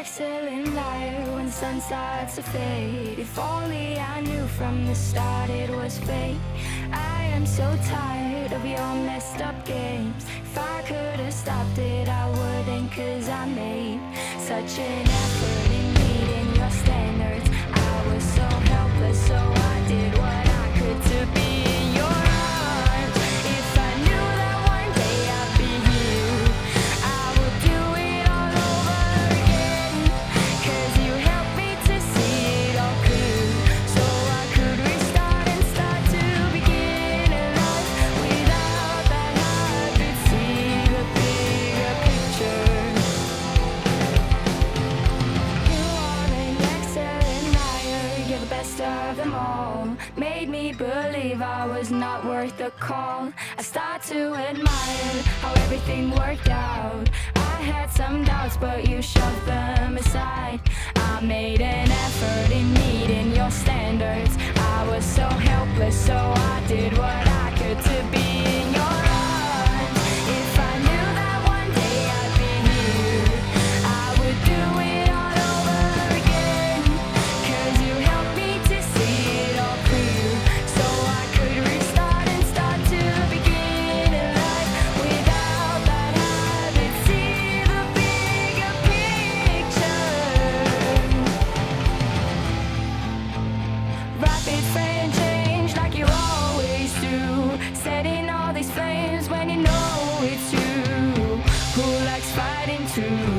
excellent liar when the sun starts to fade. If only I knew from the start it was fate. I am so tired of your messed up games. If I could have stopped it, I wouldn't, 'cause I made such an effort in meeting your standards. I was so helpless, so I did what I could to be in your arms. If I knew that one day I'd be here, I would do it all over again. 'Cause you helped me to see it all clear, so I could restart and start to begin a life without that habit. See the bigger picture. You are an excellent liar, you're the best of them all. Made me believe I was not worth the call. I start to admire how everything worked out. I had some doubts, but you shoved them aside. I made an effort in meeting your standards. I was so helpless, so I did what I could to be in your arms. If I knew that one day I'd be here, I would do it all over again. 'Cause you helped me to see it all clear, so I could restart and start to begin a life without that habit. See the bigger picture. Rapid frame change like you always do, setting all these flames when you know it's you. Who likes fighting too?